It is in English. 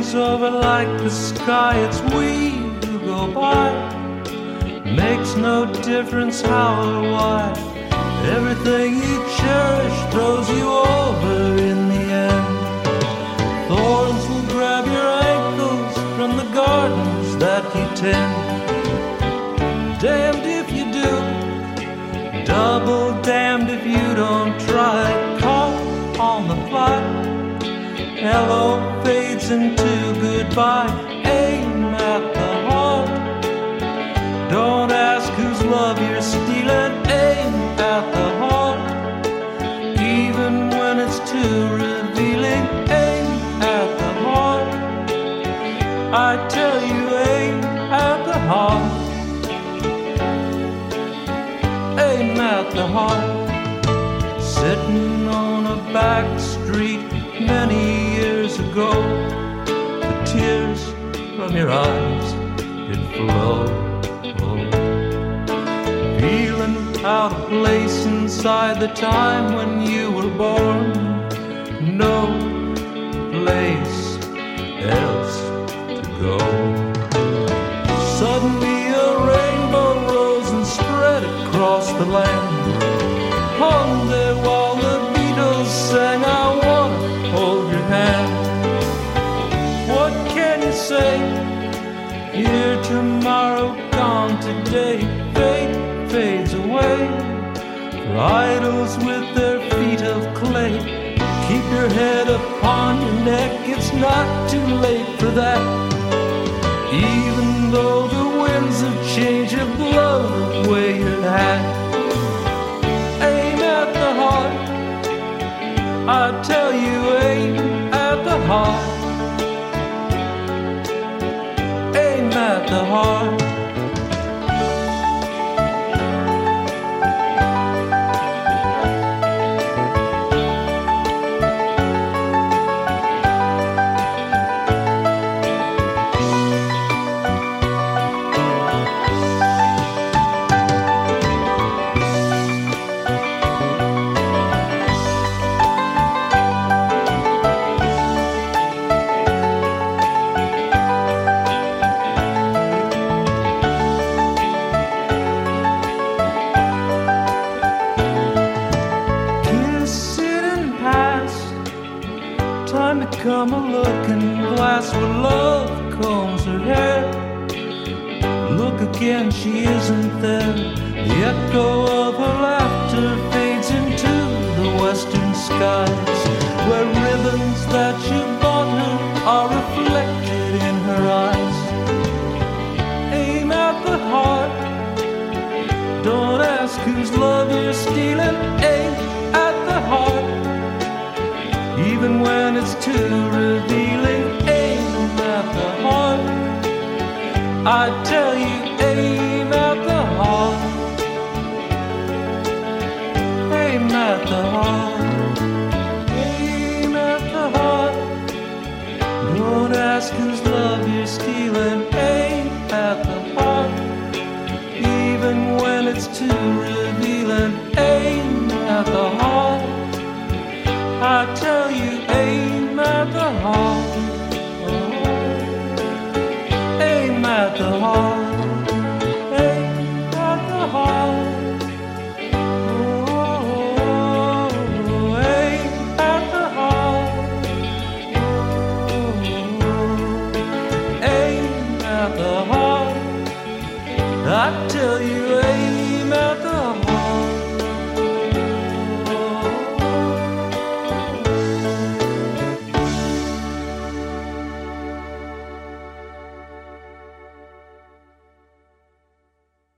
flies over like the sky. It's we who go by. Makes no difference how or why. Everything you cherish throws you over in the end. Thorns will grab your ankles from the gardens that you tend. Damned if you do, double damned if you don't try. Caught on the fly, hello fades into goodbye. Aim at the heart. Don't ask whose love you're stealing. Aim at the heart. Even when it's too revealing. Aim at the heart. I tell you, aim at the heart. Aim at the heart. Sitting on a back street many years ago, the tears from your eyes did flow. Feeling out of place inside the time when you were born. No place else to go. Suddenly a rainbow rose and spread across the land. Hung there while the Beatles sang, I wanna hold your hand. What can you say? Here tomorrow, gone today. Fate fades away. For idols with their feet of clay, keep your head upon your neck. It's not too late for that. Even though the winds of change have blown away your hat. Aim at the heart. I tell you, aim at the heart. Aim at the heart. Time to come a looking glass where love combs her hair. Look again, she isn't there. The echo of her laughter fades into the western skies, where ribbons that you bought her are reflected in her eyes. Aim at the heart. Don't ask whose love you're stealing. Aim at the heart. Even when it's too revealing. Aim at the heart. I tell you, aim at the heart. Aim at the heart. Aim at the heart. Don't ask whose love you're stealing. Aim at the heart. Even when it's too revealing. Aim at the heart. I tell you, aim at the heart. Aim at the heart. Aim at the heart. Oh, aim at the heart. Oh, aim at the heart. I tell you,